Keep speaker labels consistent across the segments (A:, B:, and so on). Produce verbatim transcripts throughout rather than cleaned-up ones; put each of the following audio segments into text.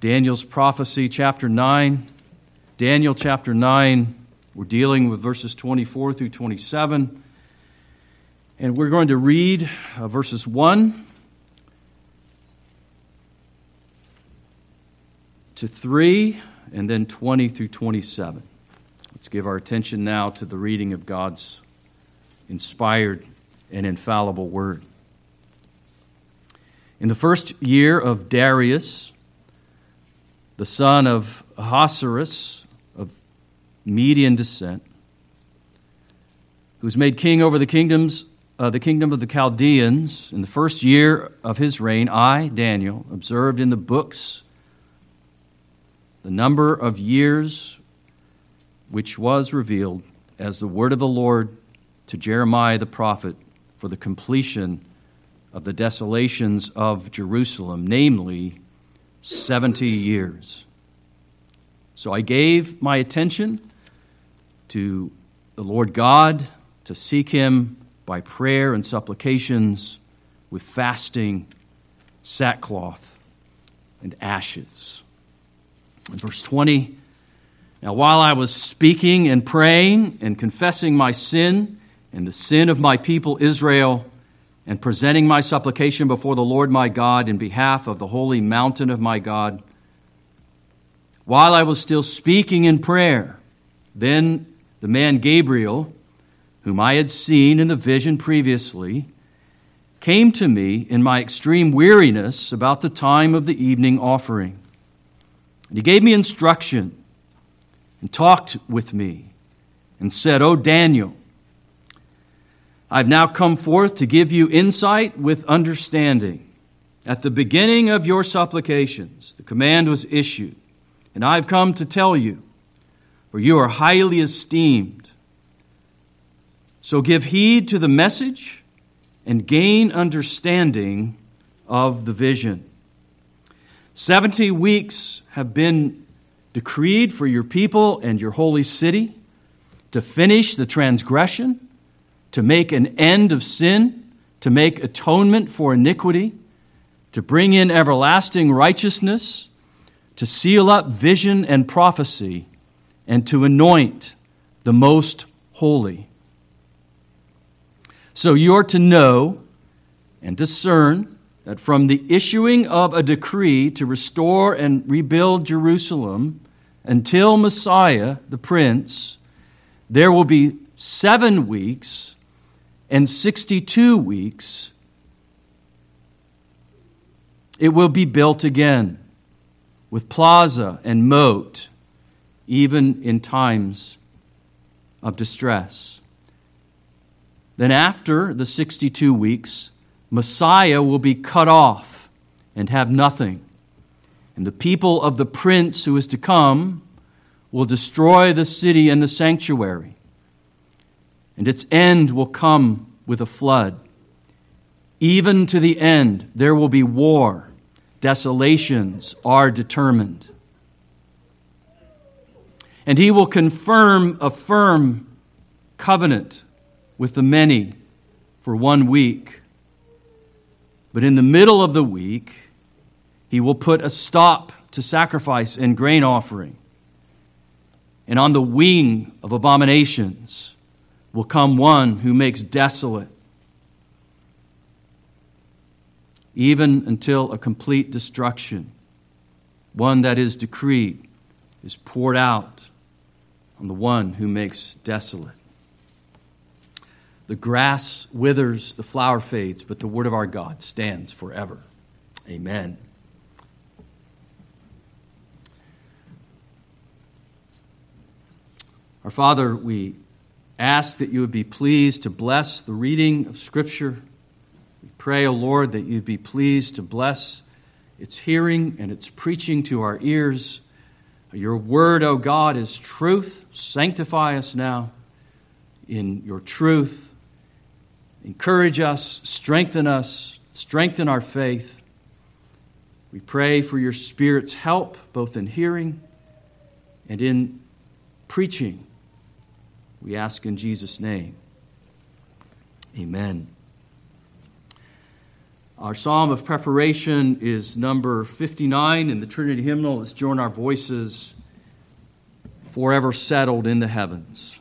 A: Daniel's prophecy, chapter nine. Daniel chapter nine, we're dealing with verses twenty-four through twenty-seven. And we're going to read uh, verses one to three, and then twenty through twenty-seven. Let's give our attention now to the reading of God's inspired and infallible word. In the first year of Darius, the son of Ahasuerus, of Median descent, who was made king over the kingdoms, uh, the kingdom of the Chaldeans, in the first year of his reign, I, Daniel, observed in the books the number of years which was revealed as the word of the Lord to Jeremiah the prophet for the completion of the desolations of Jerusalem, namely seventy years. So I gave my attention to the Lord God, to seek Him by prayer and supplications with fasting, sackcloth, and ashes. In verse twenty, now while I was speaking and praying and confessing my sin and the sin of my people Israel, and presenting my supplication before the Lord my God in behalf of the holy mountain of my God, while I was still speaking in prayer, then the man Gabriel, whom I had seen in the vision previously, came to me in my extreme weariness about the time of the evening offering. And he gave me instruction and talked with me and said, O Daniel, I've now come forth to give you insight with understanding. At the beginning of your supplications, the command was issued, and I've come to tell you, for you are highly esteemed. So give heed to the message and gain understanding of the vision. Seventy weeks have been decreed for your people and your holy city to finish the transgression, to make an end of sin, to make atonement for iniquity, to bring in everlasting righteousness, to seal up vision and prophecy, and to anoint the most holy. So you are to know and discern that from the issuing of a decree to restore and rebuild Jerusalem until Messiah, the Prince, there will be seven weeks and sixty-two weeks, it will be built again with plaza and moat, even in times of distress. Then after the sixty-two weeks, Messiah will be cut off and have nothing. And the people of the prince who is to come will destroy the city and the sanctuary. And its end will come with a flood. Even to the end, there will be war. Desolations are determined. And he will confirm a firm covenant with the many for one week. But in the middle of the week, he will put a stop to sacrifice and grain offering. And on the wing of abominations will come one who makes desolate, even until a complete destruction, one that is decreed, is poured out on the one who makes desolate. The grass withers, the flower fades, but the word of our God stands forever. Amen. Our Father, we ask that you would be pleased to bless the reading of Scripture. We pray, O Lord, that you'd be pleased to bless its hearing and its preaching to our ears. Your word, O God, is truth. Sanctify us now in your truth. Encourage us, strengthen us, strengthen our faith. We pray for your Spirit's help, both in hearing and in preaching. We ask in Jesus' name. Amen. Our psalm of preparation is number fifty-nine in the Trinity hymnal. Let's join our voices. Forever settled in the heavens.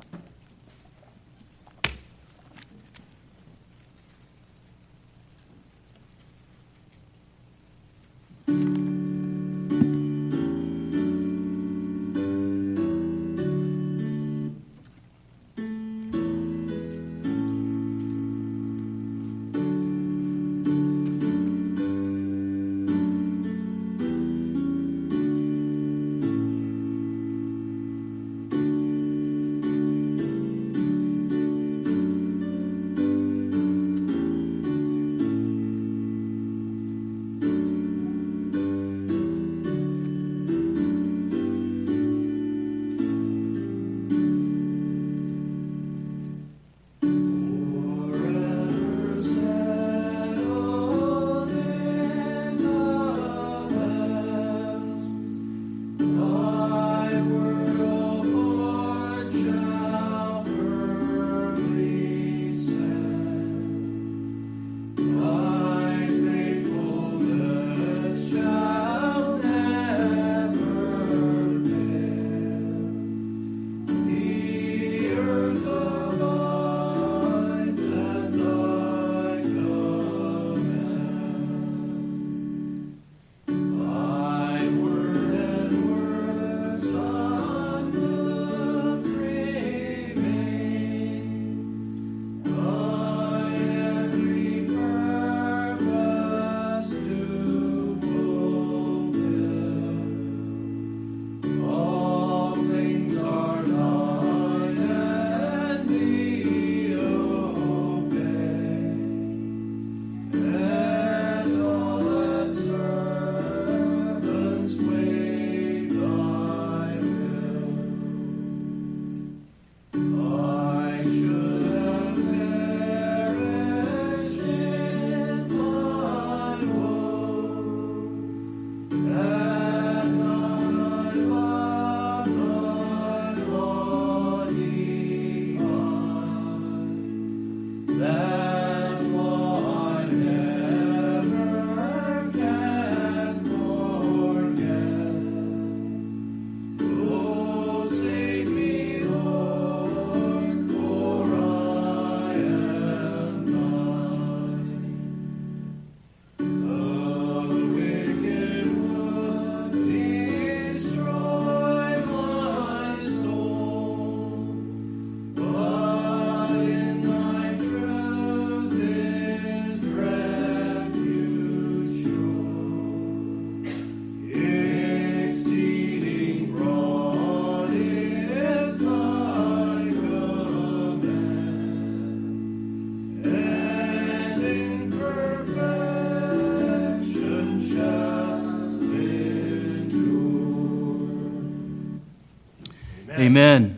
A: Amen.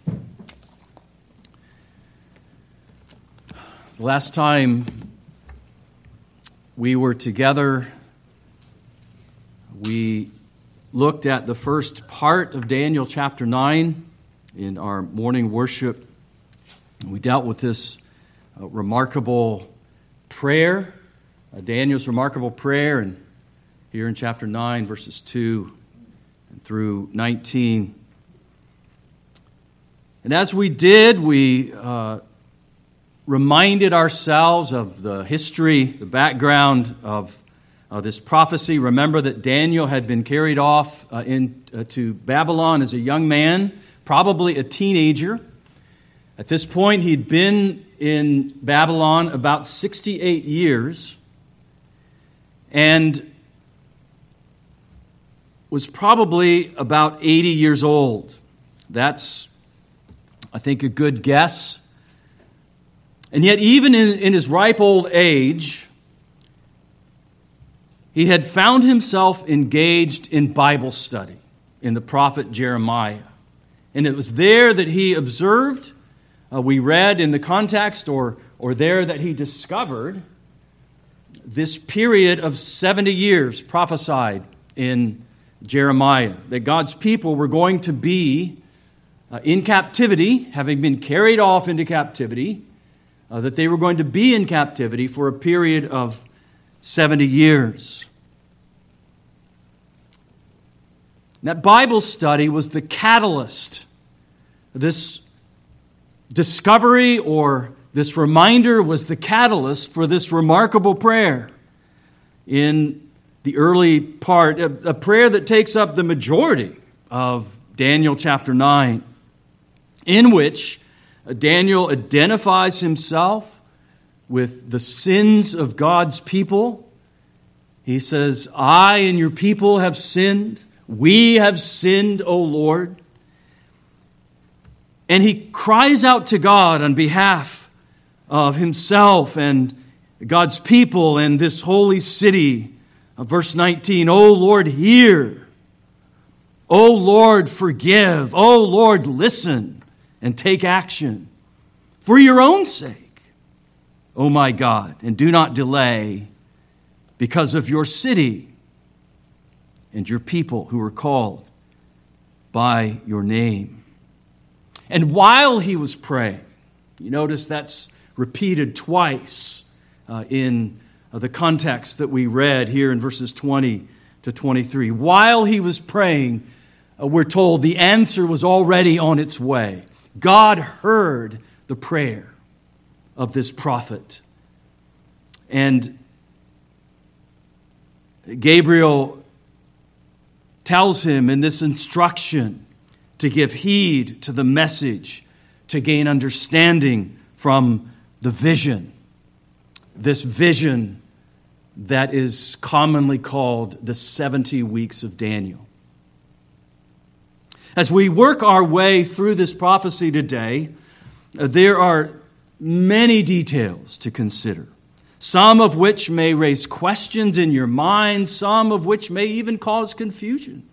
A: The last time we were together, we looked at the first part of Daniel chapter nine in our morning worship. We dealt with this uh, remarkable prayer, uh, Daniel's remarkable prayer, and here in chapter nine, verses two through nineteen. And as we did, we uh, reminded ourselves of the history, the background of uh, this prophecy. Remember that Daniel had been carried off uh, into uh, Babylon as a young man, probably a teenager. At this point, he'd been in Babylon about sixty-eight years and was probably about eighty years old. That's, I think, a good guess. And yet, even in, in his ripe old age, he had found himself engaged in Bible study in the prophet Jeremiah. And it was there that he observed, uh, we read in the context, or, or there that he discovered this period of seventy years prophesied in Jeremiah, that God's people were going to be uh, in captivity, having been carried off into captivity, uh, that they were going to be in captivity for a period of seventy years. That Bible study was the catalyst. This discovery or this reminder was the catalyst for this remarkable prayer in the early part, a, a prayer that takes up the majority of Daniel chapter nine, in which Daniel identifies himself with the sins of God's people. He says, I and your people have sinned. We have sinned, O Lord. And he cries out to God on behalf of himself and God's people and this holy city. Verse nineteen, O Lord, hear. O Lord, forgive. O Lord, listen and take action for your own sake, O my God, and do not delay because of your city and your people who are called by your name. And while he was praying, you notice that's repeated twice uh, in uh, the context that we read here in verses twenty to twenty-three. While he was praying, uh, we're told the answer was already on its way. God heard the prayer of this prophet. And Gabriel tells him in this instruction to give heed to the message, to gain understanding from the vision. This vision that is commonly called the seventy weeks of Daniel. As we work our way through this prophecy today, there are many details to consider. Some of which may raise questions in your mind, some of which may even cause confusion.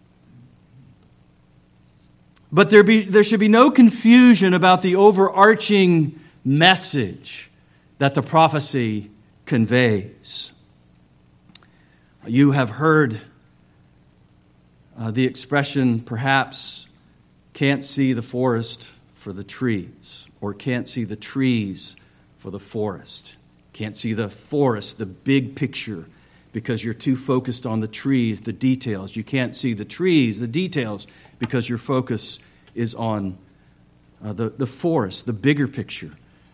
A: But there be there should be no confusion about the overarching message that the prophecy conveys. You have heard uh, the expression, perhaps, can't see the forest for the trees, or can't see the trees for the forest. Can't see the forest, the big picture, because you're too focused on the trees, the details. You can't see the trees, the details, because your focus is on uh, the, the forest, the bigger picture.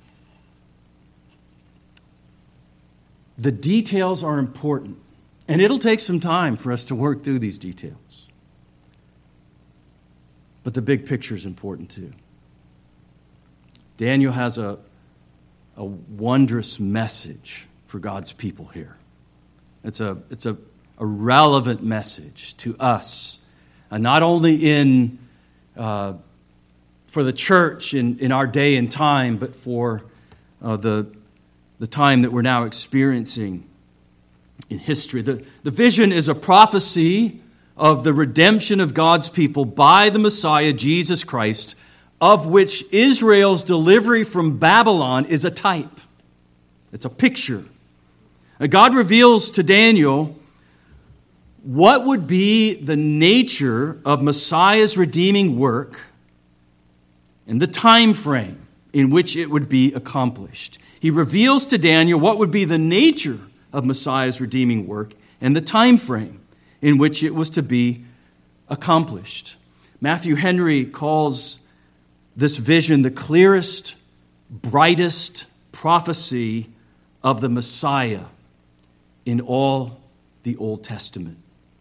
A: The details are important, and it'll take some time for us to work through these details. But the big picture is important too. Daniel has a A wondrous message for God's people here. It's a it's a, a relevant message to us, uh, not only in uh, for the church in, in our day and time, but for uh, the the time that we're now experiencing in history. The, the vision is a prophecy of the redemption of God's people by the Messiah, Jesus Christ, of which Israel's delivery from Babylon is a type. It's a picture. God reveals to Daniel what would be the nature of Messiah's redeeming work and the time frame in which it would be accomplished. He reveals to Daniel what would be the nature of Messiah's redeeming work and the time frame in which it was to be accomplished. Matthew Henry calls this vision the clearest, brightest prophecy of the Messiah in all the Old Testament.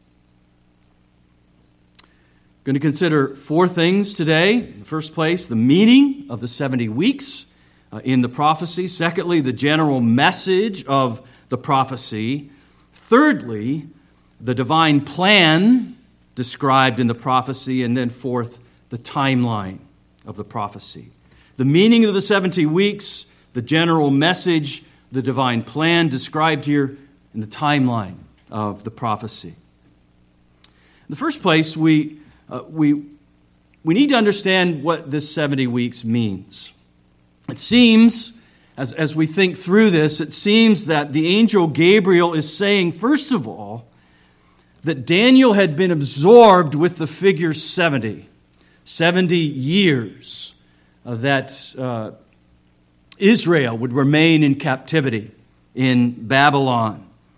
A: I'm going to consider four things today. In the first place, the meaning of the seventy weeks uh, in the prophecy. Secondly, the general message of the prophecy. Thirdly, the divine plan described in the prophecy. And then fourth, the timeline of the prophecy. The meaning of the seventy weeks, the general message, the divine plan described here in the timeline of the prophecy. In the first place, we uh, we we need to understand what this seventy weeks means. It seems, as, as we think through this, it seems that the angel Gabriel is saying, first of all, that Daniel had been absorbed with the figure seventy. seventy years uh, that uh, Israel would remain in captivity in Babylon.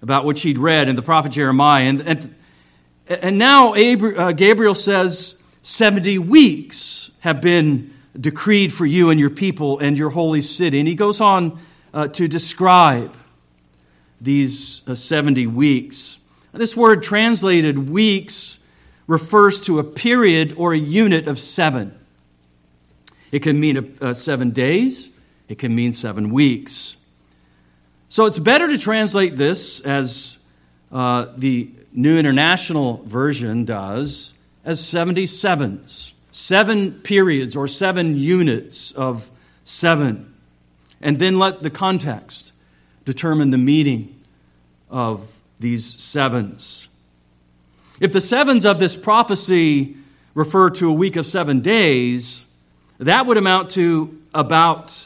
A: about which he'd read in the prophet Jeremiah. And, and, and now Gabriel says seventy weeks have been decreed for you and your people and your holy city. And he goes on uh, to describe these uh, seventy weeks. This word translated weeks refers to a period or a unit of seven. It can mean a, a seven days. It can mean seven weeks. So it's better to translate this as uh, the New International Version does, as seventy-sevens. Seven periods or seven units of seven. And then let the context determine the meaning of these sevens. If the sevens of this prophecy refer to a week of seven days, that would amount to about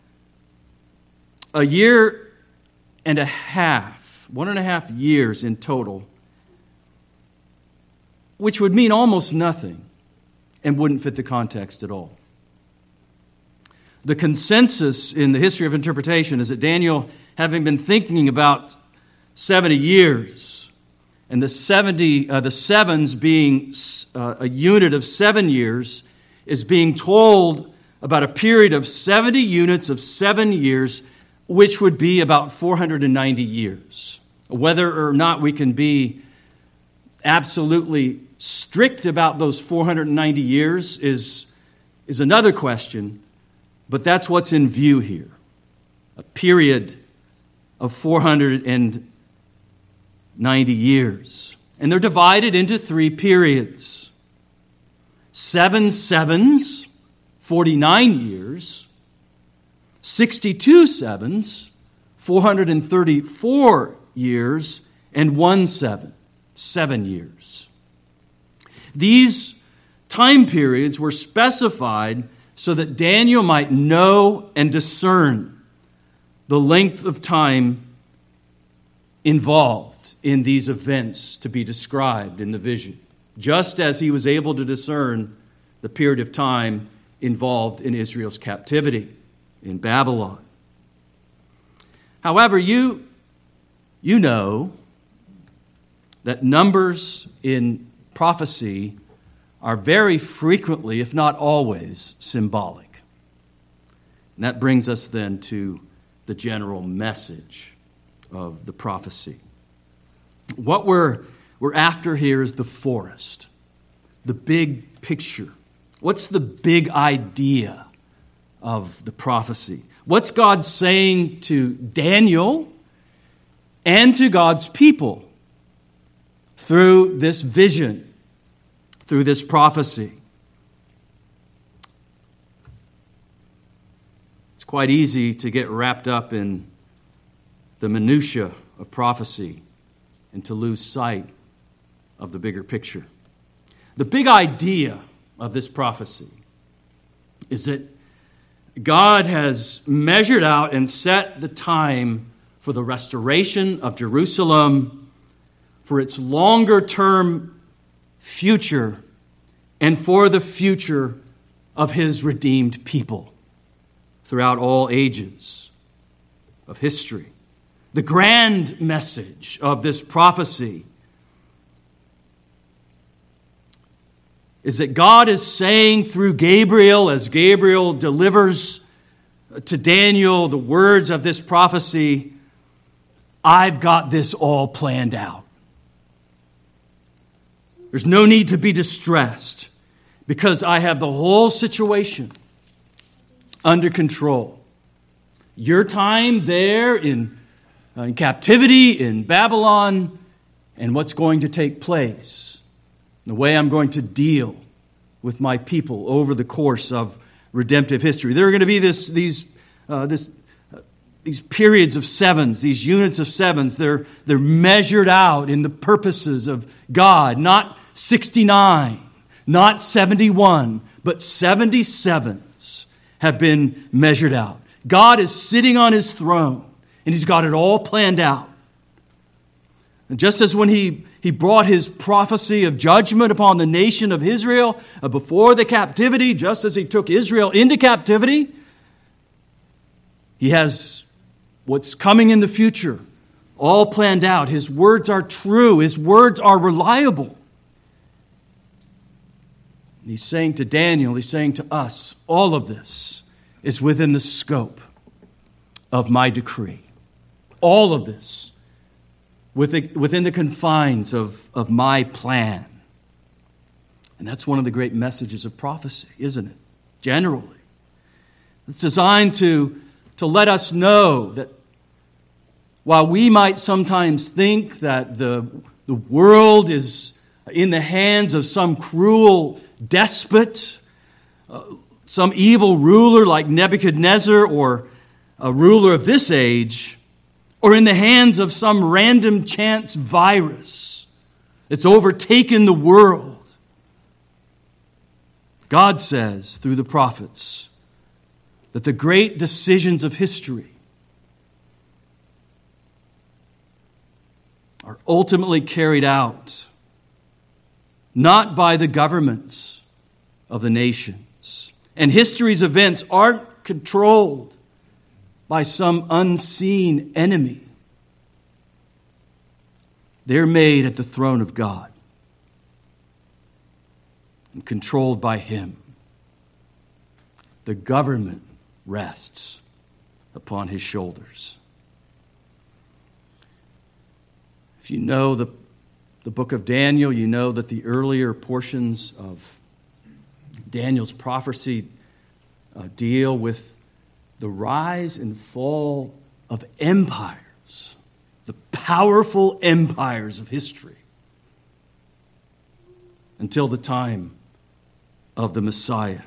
A: a year and a half, one and a half years in total, which would mean almost nothing and wouldn't fit the context at all. The consensus in the history of interpretation is that Daniel, having been thinking about seventy years, and the seventy, uh, the sevens being uh, a unit of seven years, is being told about a period of seventy units of seven years, which would be about four hundred ninety years. Whether or not we can be absolutely strict about those four hundred ninety years is, is another question, but that's what's in view here. A period of four hundred ninety years. And they're divided into three periods. Seven sevens, forty-nine years. sixty-two sevens, four hundred thirty-four years, and one seven, seven years. These time periods were specified so that Daniel might know and discern the length of time involved in these events to be described in the vision, just as he was able to discern the period of time involved in Israel's captivity in Babylon. However, you, you know that numbers in prophecy are very frequently, if not always, symbolic. And that brings us then to the general message of the prophecy. What we're, we're after here is the forest, the big picture. What's the big idea of the prophecy? What's God saying to Daniel and to God's people through this vision, through this prophecy? It's quite easy to get wrapped up in the minutia of prophecy and to lose sight of the bigger picture. The big idea of this prophecy is that God has measured out and set the time for the restoration of Jerusalem, for its longer-term future, and for the future of His redeemed people throughout all ages of history. The grand message of this prophecy is that God is saying through Gabriel, as Gabriel delivers to Daniel the words of this prophecy, I've got this all planned out. There's no need to be distressed because I have the whole situation under control. Your time there in, uh, in captivity in Babylon and what's going to take place, the way I'm going to deal with my people over the course of redemptive history. There are going to be this, these, uh, this, uh, these periods of sevens, these units of sevens. They're, they're measured out in the purposes of God, not sixty-nine, not seventy-one, but seventy-sevens have been measured out. God is sitting on His throne, and He's got it all planned out. And just as when he, he brought His prophecy of judgment upon the nation of Israel uh, before the captivity, just as He took Israel into captivity, He has what's coming in the future all planned out. His words are true. His words are reliable. He's saying to Daniel, he's saying to us, all of this is within the scope of my decree. All of this within the confines of, of my plan. And that's one of the great messages of prophecy, isn't it? Generally. It's designed to, to let us know that while we might sometimes think that the, the world is in the hands of some cruel despot, uh, some evil ruler like Nebuchadnezzar or a ruler of this age, or in the hands of some random chance virus that's overtaken the world, God says through the prophets that the great decisions of history are ultimately carried out not by the governments of the nations. And history's events aren't controlled by some unseen enemy. They're made at the throne of God and controlled by Him. The government rests upon His shoulders. If you know the The book of Daniel, you know that the earlier portions of Daniel's prophecy uh, deal with the rise and fall of empires, the powerful empires of history, until the time of the Messiah.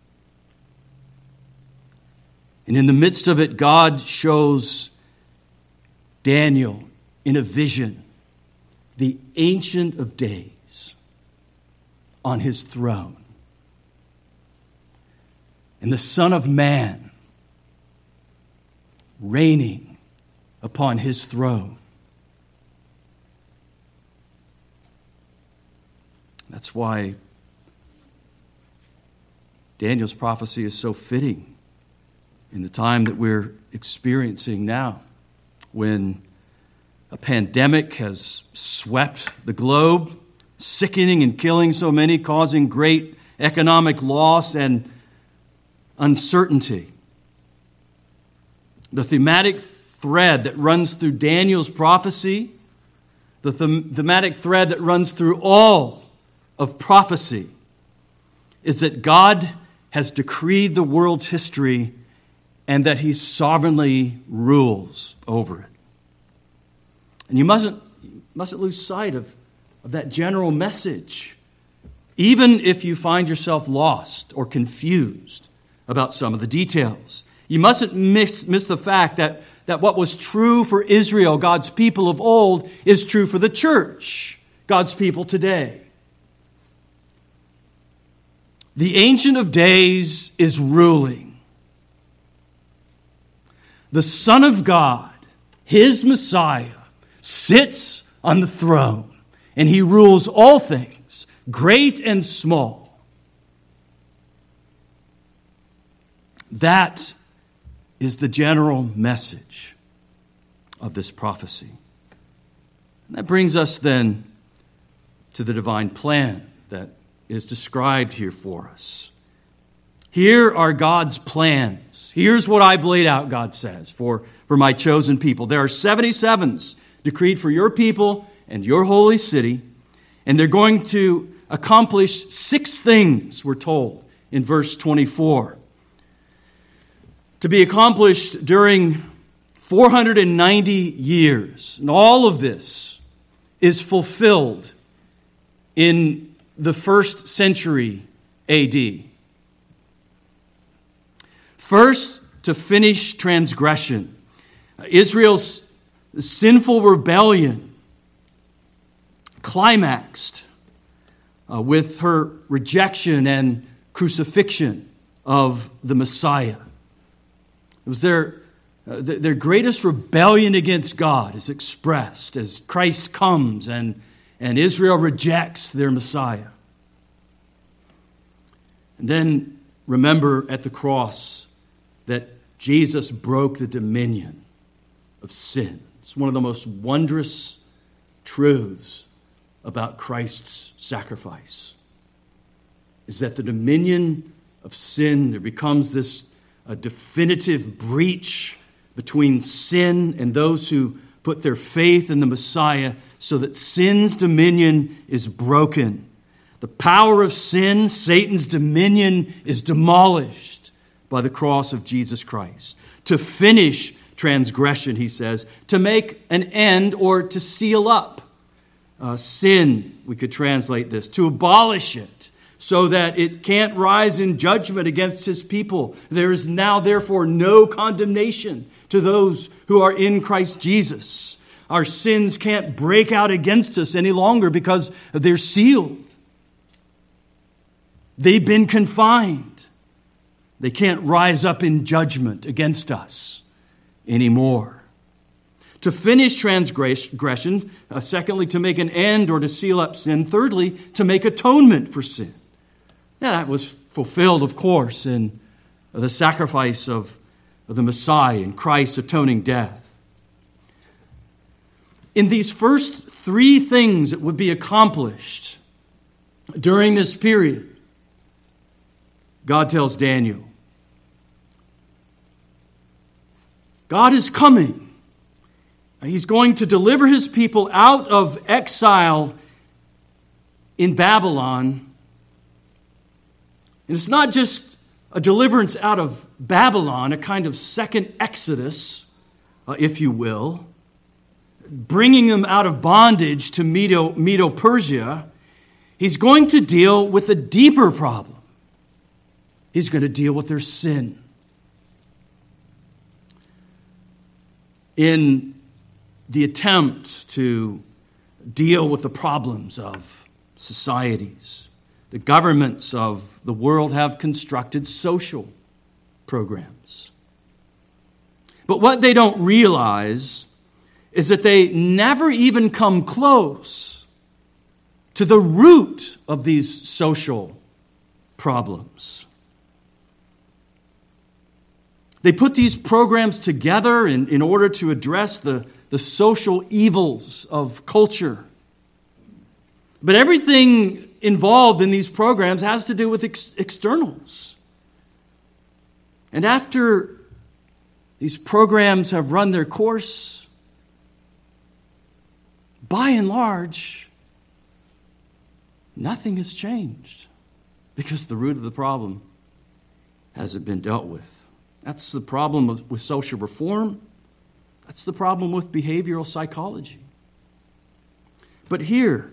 A: And in the midst of it, God shows Daniel in a vision the Ancient of Days on his throne, and the Son of Man reigning upon his throne. That's why Daniel's prophecy is so fitting in the time that we're experiencing now, when a pandemic has swept the globe, sickening and killing so many, causing great economic loss and uncertainty. The thematic thread that runs through Daniel's prophecy, the them- thematic thread that runs through all of prophecy, is that God has decreed the world's history and that He sovereignly rules over it. And you mustn't, you mustn't lose sight of, of that general message, even if you find yourself lost or confused about some of the details. You mustn't miss, miss the fact that, that what was true for Israel, God's people of old, is true for the church, God's people today. The Ancient of Days is ruling. The Son of God, His Messiah, sits on the throne, and He rules all things, great and small. That is the general message of this prophecy. And that brings us then to the divine plan that is described here for us. Here are God's plans. Here's what I've laid out, God says, for, for my chosen people. There are seventy-sevens decreed for your people and your holy city, and they're going to accomplish six things, we're told in verse twenty-four. To be accomplished during four hundred ninety years. And all of this is fulfilled in the first century A D. First, to finish transgression. Israel's sinful rebellion climaxed uh, with her rejection and crucifixion of the Messiah. It was their, uh, their greatest rebellion against God is expressed as Christ comes and, and Israel rejects their Messiah. And then remember at the cross that Jesus broke the dominion of sins It's one of the most wondrous truths about Christ's sacrifice, is that the dominion of sin, there becomes this a definitive breach between sin and those who put their faith in the Messiah, so that sin's dominion is broken. The power of sin, Satan's dominion, is demolished by the cross of Jesus Christ. To finish transgression, he says, to make an end or to seal up uh, sin, we could translate this, to abolish it so that it can't rise in judgment against his people. There is now, therefore, no condemnation to those who are in Christ Jesus. Our sins can't break out against us any longer because they're sealed. They've been confined. They can't rise up in judgment against us anymore. To finish transgression, uh, secondly, to make an end or to seal up sin, thirdly, to make atonement for sin. Now, that was fulfilled, of course, in the sacrifice of, of the Messiah in Christ's atoning death. In these first three things that would be accomplished during this period, God tells Daniel, God is coming. He's going to deliver his people out of exile in Babylon. And it's not just a deliverance out of Babylon, a kind of second Exodus, uh, if you will, bringing them out of bondage to Medo, Medo-Persia. He's going to deal with a deeper problem. He's going to deal with their sin. In the attempt to deal with the problems of societies, the governments of the world have constructed social programs. But what they don't realize is that they never even come close to the root of these social problems. They put these programs together in, in order to address the, the social evils of culture. But everything involved in these programs has to do with ex- externals. And after these programs have run their course, by and large, nothing has changed because the root of the problem hasn't been dealt with. That's the problem with, with social reform. That's the problem with behavioral psychology. But here,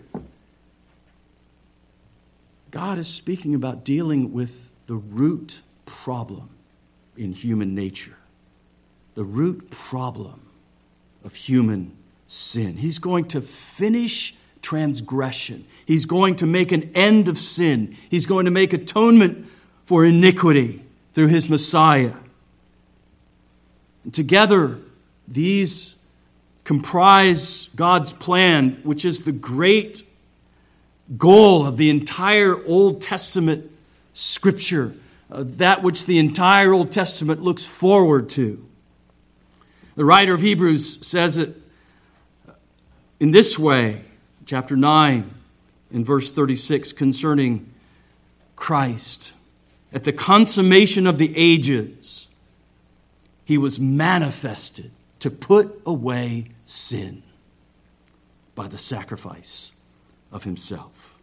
A: God is speaking about dealing with the root problem in human nature, the root problem of human sin. He's going to finish transgression. He's going to make an end of sin. He's going to make atonement for iniquity through his Messiah. And together, these comprise God's plan, which is the great goal of the entire Old Testament Scripture, uh, that which the entire Old Testament looks forward to. The writer of Hebrews says it in this way, chapter nine, in verse thirty-six, concerning Christ. At the consummation of the ages, he was manifested to put away sin by the sacrifice of himself.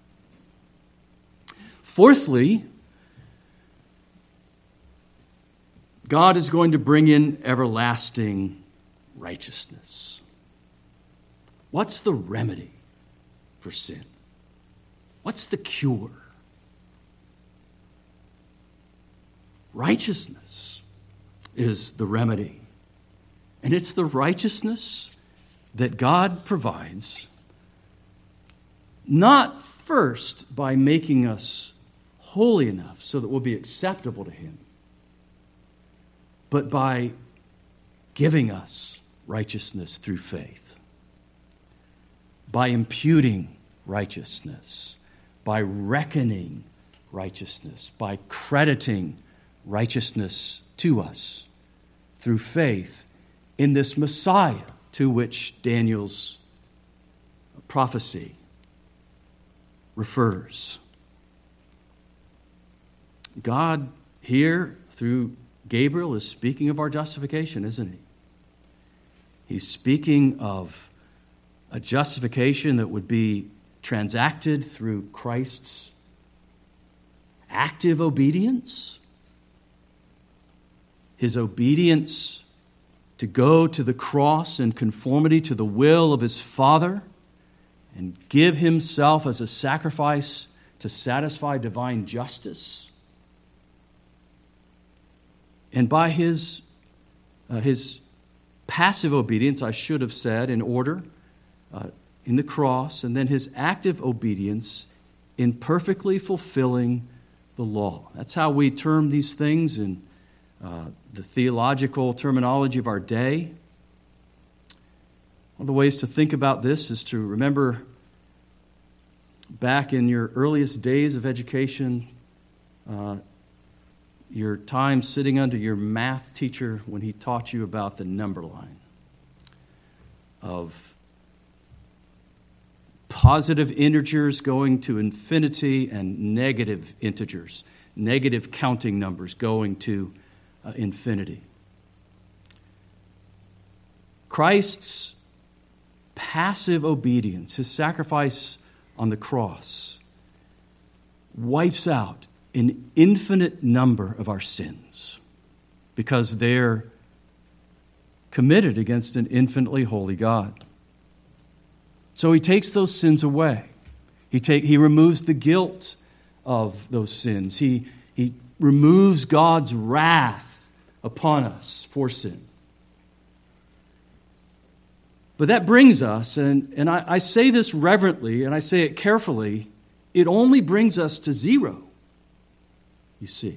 A: Fourthly, God is going to bring in everlasting righteousness. What's the remedy for sin? What's the cure? Righteousness is the remedy. And it's the righteousness that God provides, not first by making us holy enough so that we'll be acceptable to him, but by giving us righteousness through faith, by imputing righteousness, by reckoning righteousness, by crediting righteousness to us through faith in this Messiah to which Daniel's prophecy refers. God here, through Gabriel, is speaking of our justification, isn't he? He's speaking of a justification that would be transacted through Christ's active obedience, his obedience to go to the cross in conformity to the will of his Father and give himself as a sacrifice to satisfy divine justice. And by his, uh, his passive obedience, I should have said, in order, uh, in the cross, and then his active obedience in perfectly fulfilling the law. That's how we term these things in uh, the theological terminology of our day. One of the ways to think about this is to remember back in your earliest days of education, uh, your time sitting under your math teacher when he taught you about the number line of positive integers going to infinity and negative integers, negative counting numbers going to uh, infinity. Christ's passive obedience, his sacrifice on the cross, wipes out an infinite number of our sins because they're committed against an infinitely holy God. So he takes those sins away. He take, he removes the guilt of those sins. He, he removes God's wrath upon us for sin. But that brings us, and, and I, I say this reverently, and I say it carefully, it only brings us to zero, you see.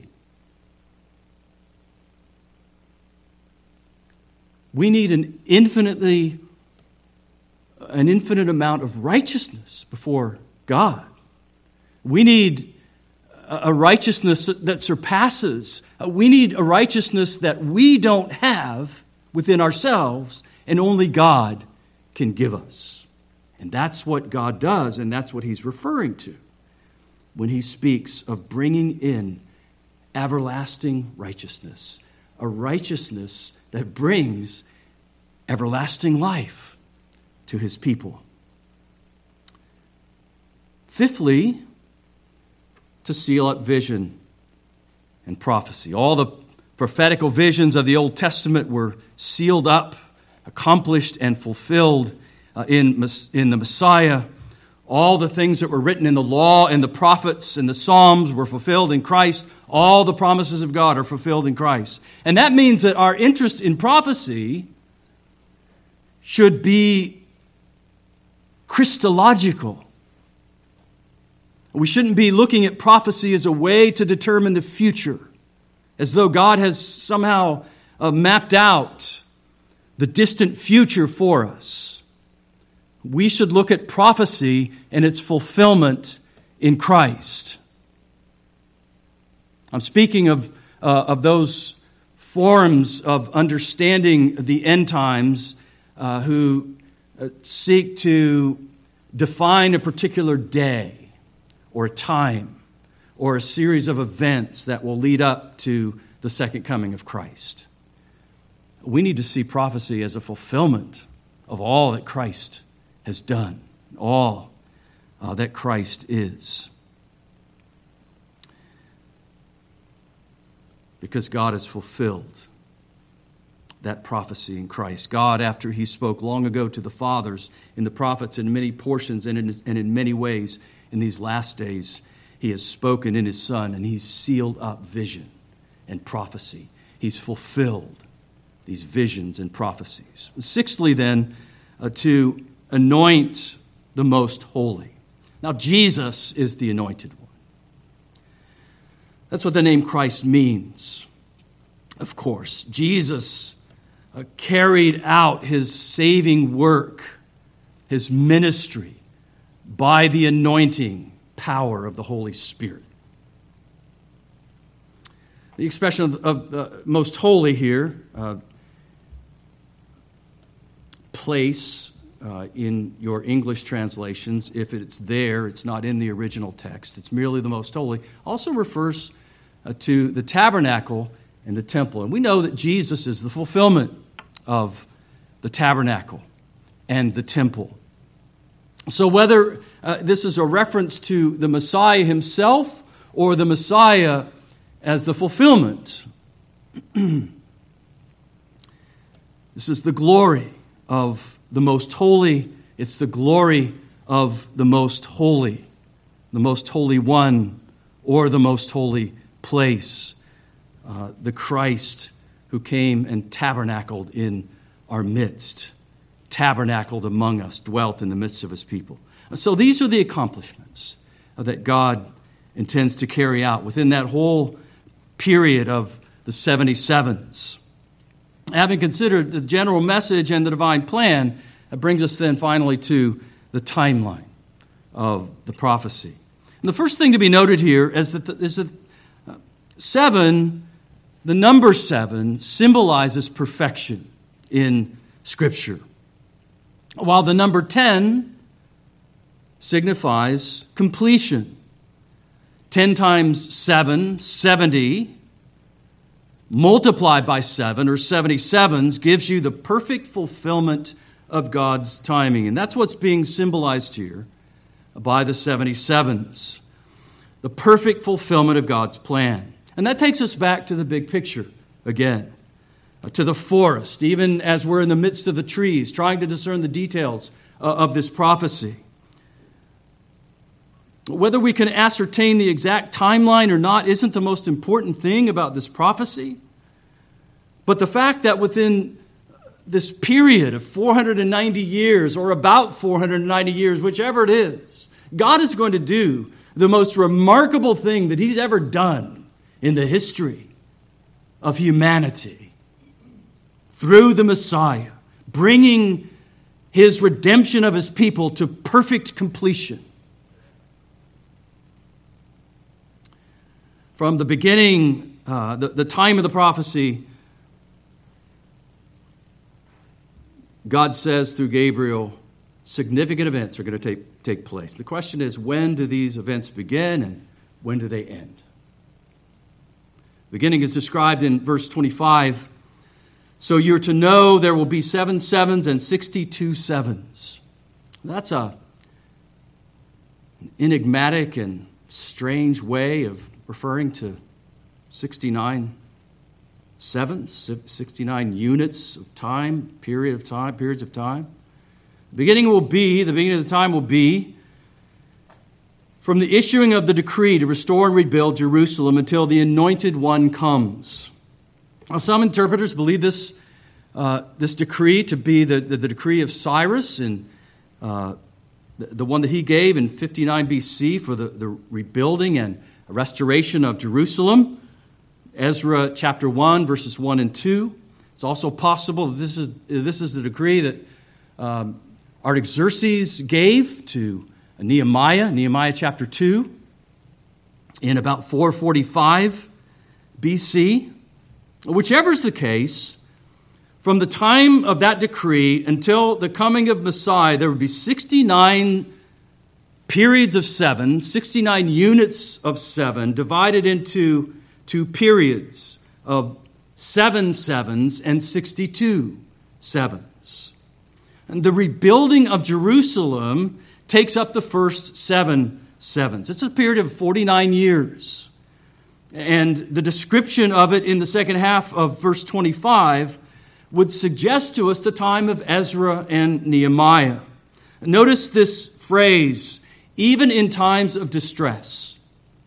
A: We need an infinitely, an infinite amount of righteousness before God. We need a righteousness that surpasses. We need a righteousness that we don't have within ourselves, and only God can give us. And that's what God does, and that's what he's referring to when he speaks of bringing in everlasting righteousness, a righteousness that brings everlasting life to his people. Fifthly, to seal up vision and prophecy. All the prophetical visions of the Old Testament were sealed up, accomplished, and fulfilled uh, in, in the Messiah. All the things that were written in the law and the prophets and the Psalms were fulfilled in Christ. All the promises of God are fulfilled in Christ. And that means that our interest in prophecy should be Christological. We shouldn't be looking at prophecy as a way to determine the future, as though God has somehow uh, mapped out the distant future for us. We should look at prophecy and its fulfillment in Christ. I'm speaking of, uh, of those forms of understanding the end times uh, who uh, seek to define a particular day or a time or a series of events that will lead up to the second coming of Christ. We need to see prophecy as a fulfillment of all that Christ has done, all uh, that Christ is. Because God has fulfilled that prophecy in Christ. God, after he spoke long ago to the fathers in the prophets in many portions and in, and in many ways, in these last days, he has spoken in his Son, and he's sealed up vision and prophecy. He's fulfilled these visions and prophecies. Sixthly, then, uh, to anoint the most holy. Now, Jesus is the anointed one. That's what the name Christ means, of course. Jesus uh, carried out his saving work, his ministry, by the anointing power of the Holy Spirit. The expression of, of uh, most holy here, uh, place uh, in your English translations, if it's there, it's not in the original text, it's merely the most holy, also refers uh, to the tabernacle and the temple. And we know that Jesus is the fulfillment of the tabernacle and the temple. So whether uh, this is a reference to the Messiah himself or the Messiah as the fulfillment, this is the glory of the most holy. It's the glory of the most holy, the most holy one, or the most holy place, uh, the Christ who came and tabernacled in our midst, tabernacled among us, dwelt in the midst of his people. So these are the accomplishments that God intends to carry out within that whole period of the seventy-sevens. Having considered the general message and the divine plan, that brings us then finally to the timeline of the prophecy. And the first thing to be noted here is that, the, is that seven, the number seven, symbolizes perfection in Scripture, while the number ten signifies completion. Ten times seven, seventy, multiplied by seven, or seventy-sevens, gives you the perfect fulfillment of God's timing. And that's what's being symbolized here by the seventy-sevens. The perfect fulfillment of God's plan. And that takes us back to the big picture again, to the forest, even as we're in the midst of the trees, trying to discern the details of this prophecy. Whether we can ascertain the exact timeline or not isn't the most important thing about this prophecy. But the fact that within this period of four hundred ninety years, or about four hundred ninety years, whichever it is, God is going to do the most remarkable thing that he's ever done in the history of humanity through the Messiah, bringing his redemption of his people to perfect completion. From the beginning, uh, the, the time of the prophecy, God says through Gabriel, significant events are going to take, take place. The question is, when do these events begin and when do they end? Beginning is described in verse twenty-five. So you're to know there will be seven sevens and sixty-two sevens. That's a an enigmatic and strange way of referring to sixty-nine sevens, sixty-nine units of time, period of time, periods of time. The beginning will be, the beginning of the time will be from the issuing of the decree to restore and rebuild Jerusalem until the Anointed One comes. Now, some interpreters believe this uh, this decree to be the, the, the decree of Cyrus, and uh, the, the one that he gave in fifty-nine B C for the, the rebuilding and restoration of Jerusalem. Ezra chapter one, verses one and two. It's also possible that this is, this is the decree that um, Artaxerxes gave to Nehemiah, Nehemiah chapter two, in about four forty-five B C. Whichever is the case, from the time of that decree until the coming of Messiah, there would be sixty-nine periods of seven, sixty-nine units of seven, divided into two periods of seven sevens and sixty-two sevens. And the rebuilding of Jerusalem takes up the first seven sevens. It's a period of forty-nine years. And the description of it in the second half of verse twenty-five would suggest to us the time of Ezra and Nehemiah. Notice this phrase, even in times of distress,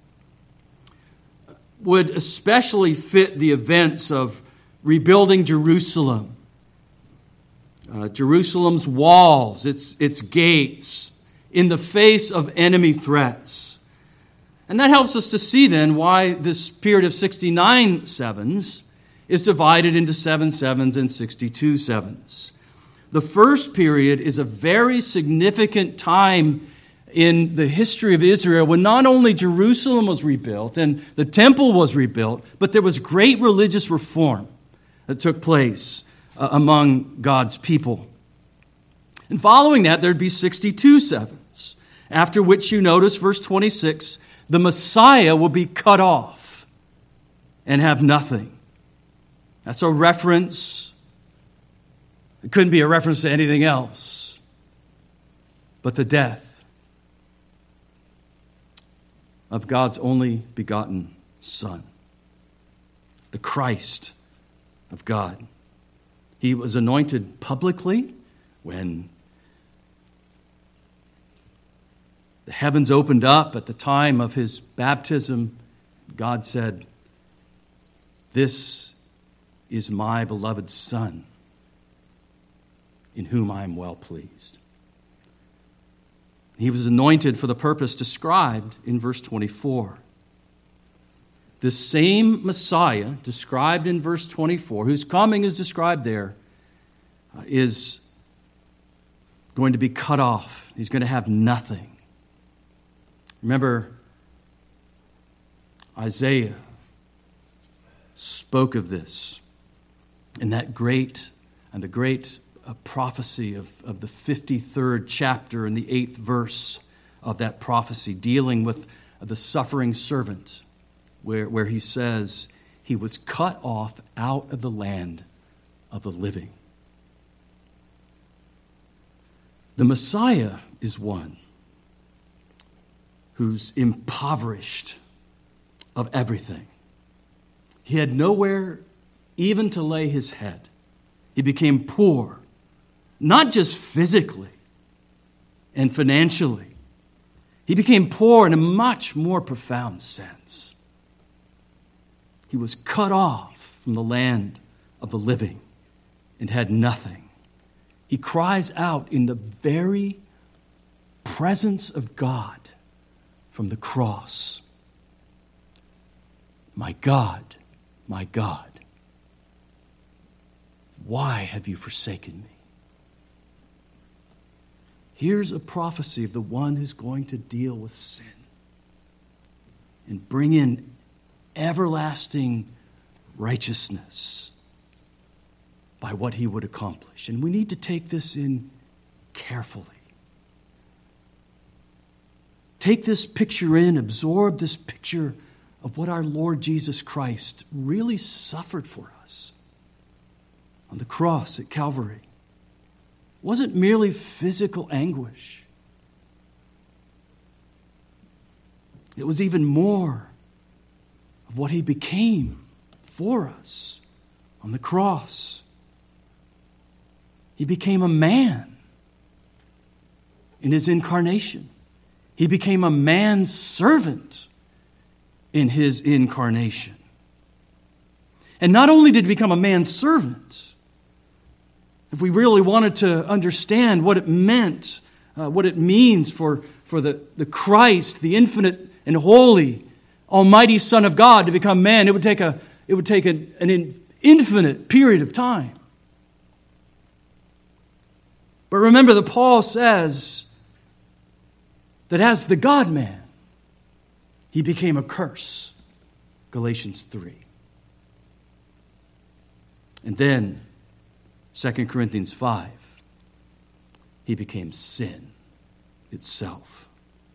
A: would especially fit the events of rebuilding Jerusalem. Uh, Jerusalem's walls, its, its gates, in the face of enemy threats. And that helps us to see then why this period of sixty-nine sevens is divided into seven sevens and sixty-two sevens. The first period is a very significant time in the history of Israel when not only Jerusalem was rebuilt and the temple was rebuilt, but there was great religious reform that took place uh, among God's people. And following that, there'd be sixty-two sevens, after which you notice, verse twenty-six, the Messiah will be cut off and have nothing. That's a reference. It couldn't be a reference to anything else but the death of God's only begotten Son, the Christ of God. He was anointed publicly when the heavens opened up at the time of his baptism. God said, "This is my beloved Son, in whom I am well pleased." He was anointed for the purpose described in verse twenty-four. This same Messiah, described in verse twenty-four, whose coming is described there, uh, is going to be cut off. He's going to have nothing. Remember, Isaiah spoke of this in that great and the great uh, prophecy of, of the fifty-third chapter and the eighth verse of that prophecy, dealing with the suffering servant, where, where he says he was cut off out of the land of the living. The Messiah is one who's impoverished of everything. He had nowhere even to lay his head. He became poor, not just physically and financially. He became poor in a much more profound sense. He was cut off from the land of the living and had nothing. He cries out in the very presence of God from the cross, "My God, my God, why have you forsaken me?" Here's a prophecy of the one who's going to deal with sin and bring in everlasting righteousness by what he would accomplish. And we need to take this in carefully. Take this picture in, absorb this picture of what our Lord Jesus Christ really suffered for us on the cross at Calvary. It wasn't merely physical anguish. It was even more of what he became for us on the cross. He became a man in his incarnation. He became a man's servant in his incarnation. And not only did he become a man's servant, if we really wanted to understand what it meant, uh, what it means for, for the, the Christ, the infinite and holy, almighty Son of God to become man, it would take a it would take an, an infinite period of time. But remember that Paul says that as the God-man, he became a curse. Galatians three. And then, Second Corinthians five, he became sin itself.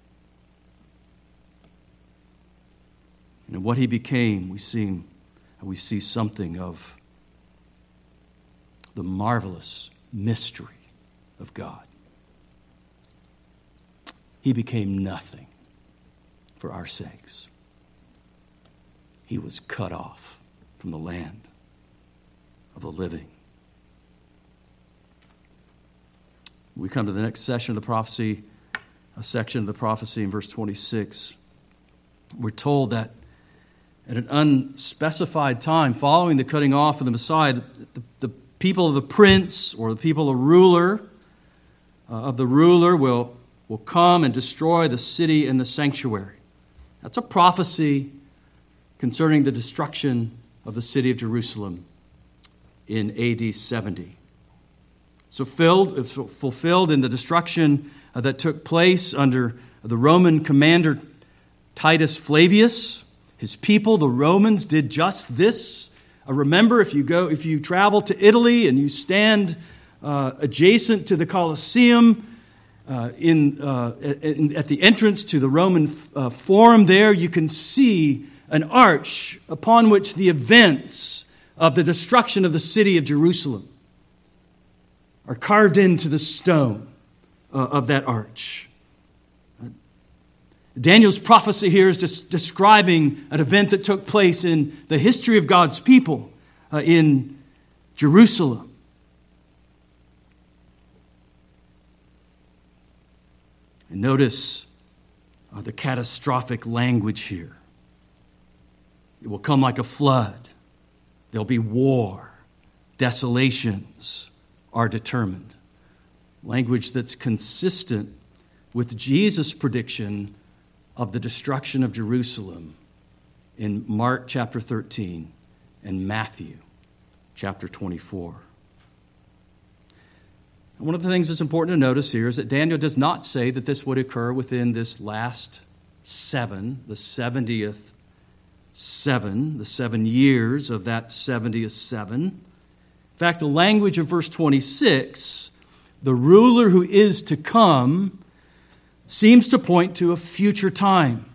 A: And in what he became, we see, we see something of the marvelous mystery of God. He became nothing for our sakes. He was cut off from the land of the living. We come to the next section of the prophecy, a section of the prophecy in verse twenty-six. We're told that at an unspecified time, following the cutting off of the Messiah, the, the, the people of the prince or the people of the ruler uh, of the ruler will, will come and destroy the city and the sanctuary. That's a prophecy concerning the destruction of the city of Jerusalem in A D seventy. So filled, fulfilled in the destruction uh, that took place under the Roman commander Titus Flavius. His people, the Romans, did just this. Uh, remember, if you go, if you travel to Italy and you stand uh, adjacent to the Colosseum, uh, in, uh, in, at the entrance to the Roman uh, Forum there, you can see an arch upon which the events of the destruction of the city of Jerusalem are carved into the stone uh, of that arch. Daniel's prophecy here is just describing an event that took place in the history of God's people uh, in Jerusalem. And notice uh, the catastrophic language here. It will come like a flood. There'll be war. Desolations are determined. Language that's consistent with Jesus' prediction of the destruction of Jerusalem in Mark chapter thirteen and Matthew chapter twenty-four. And one of the things that's important to notice here is that Daniel does not say that this would occur within this last seven, the seventieth seven, the seven years of that seventieth seven. In fact, the language of verse twenty-six, the ruler who is to come, seems to point to a future time.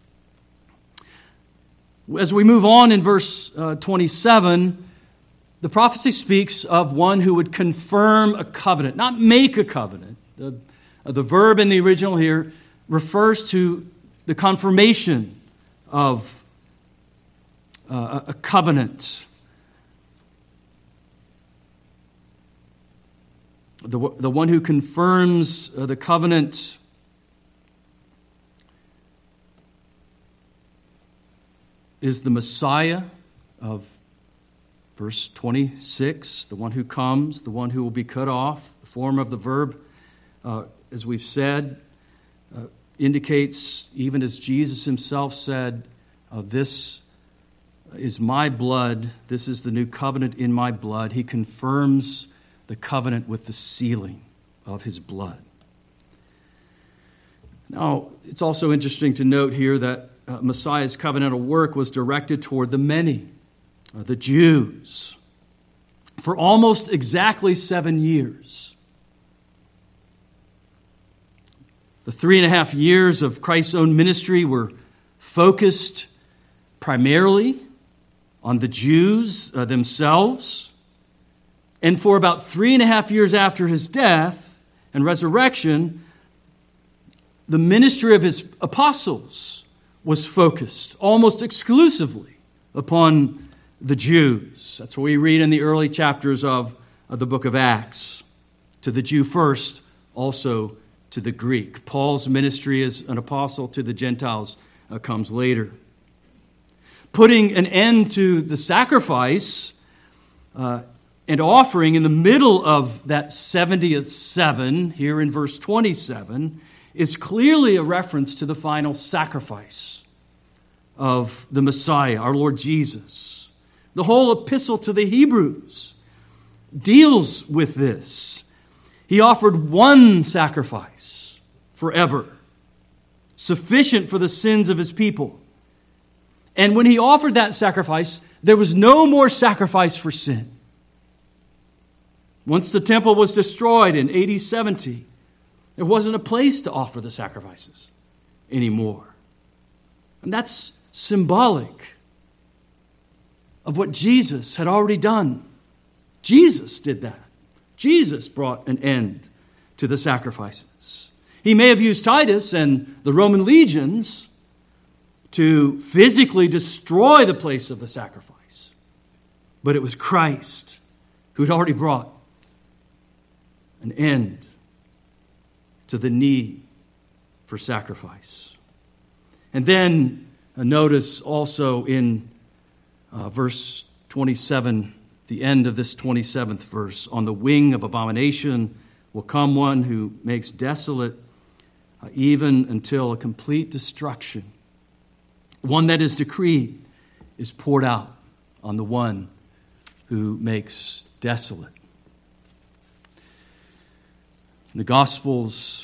A: As we move on in verse uh, twenty-seven, the prophecy speaks of one who would confirm a covenant, not make a covenant. The, uh, the verb in the original here refers to the confirmation of uh, a covenant. The, the one who confirms uh, the covenant is the Messiah of verse twenty-six, the one who comes, the one who will be cut off. The form of the verb, uh, as we've said, uh, indicates, even as Jesus himself said, uh, this is my blood, this is the new covenant in my blood. He confirms the covenant with the sealing of his blood. Now, it's also interesting to note here that Uh, Messiah's covenantal work was directed toward the many, uh, the Jews, for almost exactly seven years. The three and a half years of Christ's own ministry were focused primarily on the Jews uh, themselves. And for about three and a half years after his death and resurrection, the ministry of his apostles was focused almost exclusively upon the Jews. That's what we read in the early chapters of, of the book of Acts. To the Jew first, also to the Greek. Paul's ministry as an apostle to the Gentiles uh, comes later. Putting an end to the sacrifice uh, and offering in the middle of that seventieth seven, here in verse twenty-seven, is clearly a reference to the final sacrifice of the Messiah, our Lord Jesus. The whole epistle to the Hebrews deals with this. He offered one sacrifice forever, sufficient for the sins of his people. And when he offered that sacrifice, there was no more sacrifice for sin. Once the temple was destroyed in A D seventy, there wasn't a place to offer the sacrifices anymore. And that's symbolic of what Jesus had already done. Jesus did that. Jesus brought an end to the sacrifices. He may have used Titus and the Roman legions to physically destroy the place of the sacrifice, but it was Christ who had already brought an end to the need for sacrifice. And then uh, notice also in uh, verse twenty-seven, the end of this twenty-seventh verse, on the wing of abomination will come one who makes desolate uh, even until a complete destruction. One that is decreed is poured out on the one who makes desolate. In the Gospels,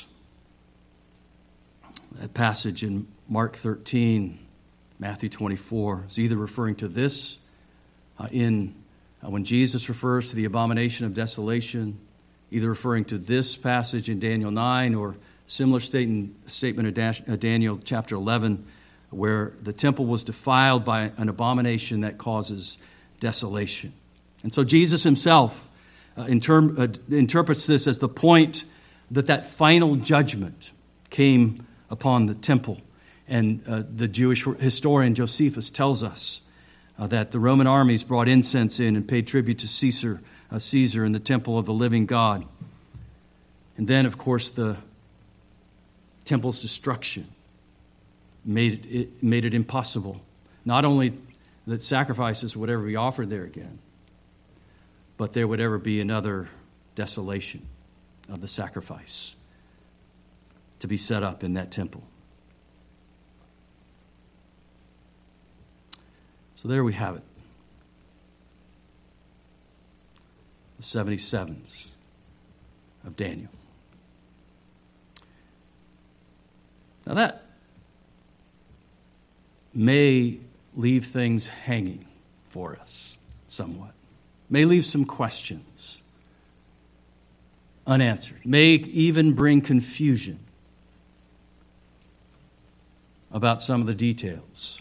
A: that passage in Mark thirteen, Matthew twenty-four, is either referring to this uh, in uh, when Jesus refers to the abomination of desolation either referring to this passage in Daniel nine or similar statement, statement of Dash, uh, Daniel chapter eleven, where the temple was defiled by an abomination that causes desolation. And so Jesus himself uh, inter- uh, interprets this as the point that that final judgment came upon the temple. And uh, the Jewish historian Josephus tells us uh, that the Roman armies brought incense in and paid tribute to Caesar, uh, Caesar in the temple of the living God. And then, of course, the temple's destruction made it, it made it impossible, not only that sacrifices would ever be offered there again, but there would ever be another desolation of the sacrifice to be set up in that temple. So there we have it. The seventy-sevens of Daniel. Now that may leave things hanging for us somewhat. May leave some questions unanswered. May even bring confusion about some of the details.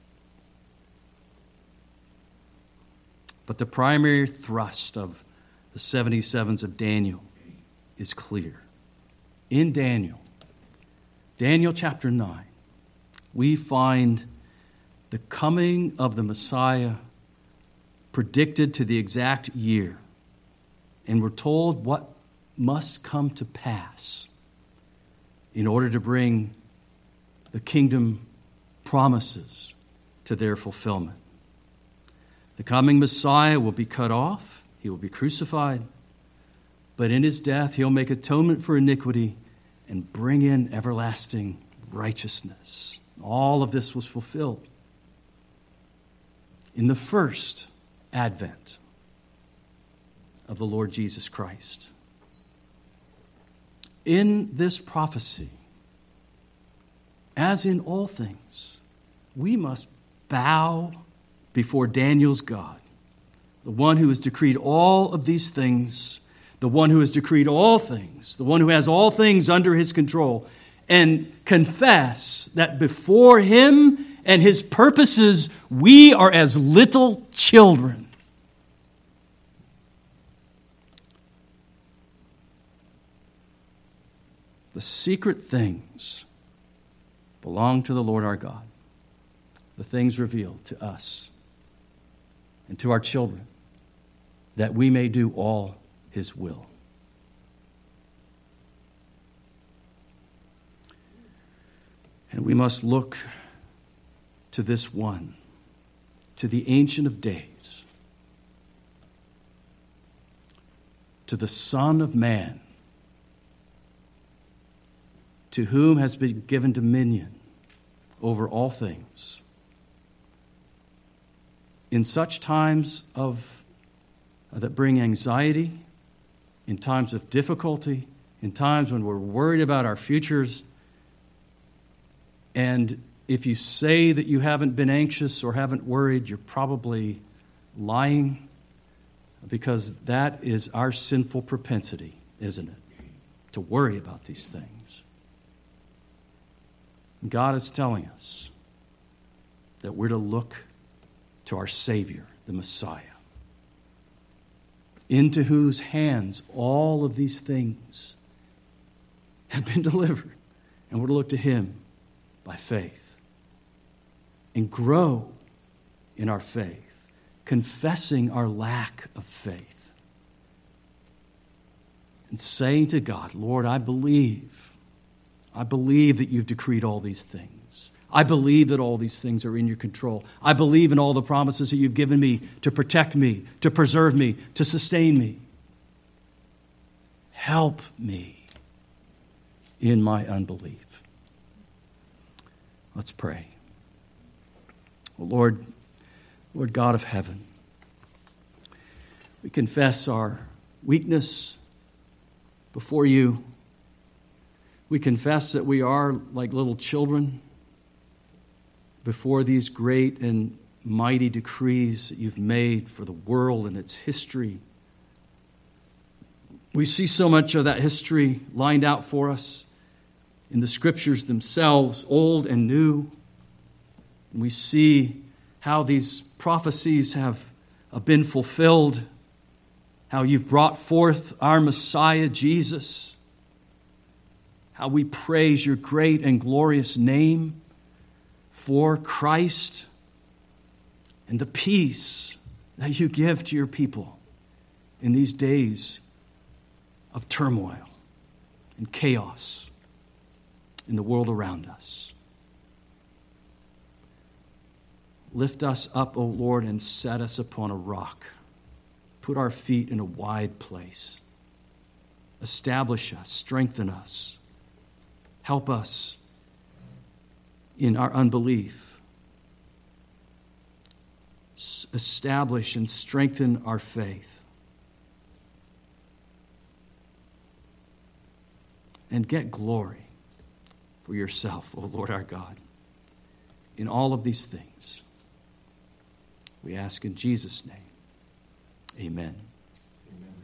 A: But the primary thrust of the seventy-sevens of Daniel is clear. In Daniel, Daniel chapter nine, we find the coming of the Messiah predicted to the exact year. And we're told what must come to pass in order to bring the kingdom promises to their fulfillment. The coming Messiah will be cut off. He will be crucified. But in his death, he'll make atonement for iniquity and bring in everlasting righteousness. All of this was fulfilled in the first advent of the Lord Jesus Christ. In this prophecy, as in all things, we must bow before Daniel's God, the one who has decreed all of these things, the one who has decreed all things, the one who has all things under his control, and confess that before him and his purposes, we are as little children. The secret things belong to the Lord our God, the things revealed to us and to our children, that we may do all his will. And we must look to this one, to the Ancient of Days, to the Son of Man, to whom has been given dominion over all things. In such times of uh, that bring anxiety, in times of difficulty, in times when we're worried about our futures, and if you say that you haven't been anxious or haven't worried, you're probably lying, because that is our sinful propensity, isn't it? To worry about these things. God is telling us that we're to look to our Savior, the Messiah, into whose hands all of these things have been delivered. And we're to look to him by faith and grow in our faith, confessing our lack of faith and saying to God, Lord, I believe I believe that you've decreed all these things. I believe that all these things are in your control. I believe in all the promises that you've given me to protect me, to preserve me, to sustain me. Help me in my unbelief. Let's pray. Well, Lord, Lord God of heaven, we confess our weakness before you. We confess that we are like little children before these great and mighty decrees that you've made for the world and its history. We see so much of that history lined out for us in the Scriptures themselves, old and new. And we see how these prophecies have been fulfilled, how you've brought forth our Messiah, Jesus, how we praise your great and glorious name for Christ, and the peace that you give to your people in these days of turmoil and chaos in the world around us. Lift us up, O Lord, and set us upon a rock. Put our feet in a wide place. Establish us, strengthen us. Help us in our unbelief. S- establish and strengthen our faith. And get glory for yourself, O Lord our God, in all of these things. We ask in Jesus' name. Amen.
B: Amen.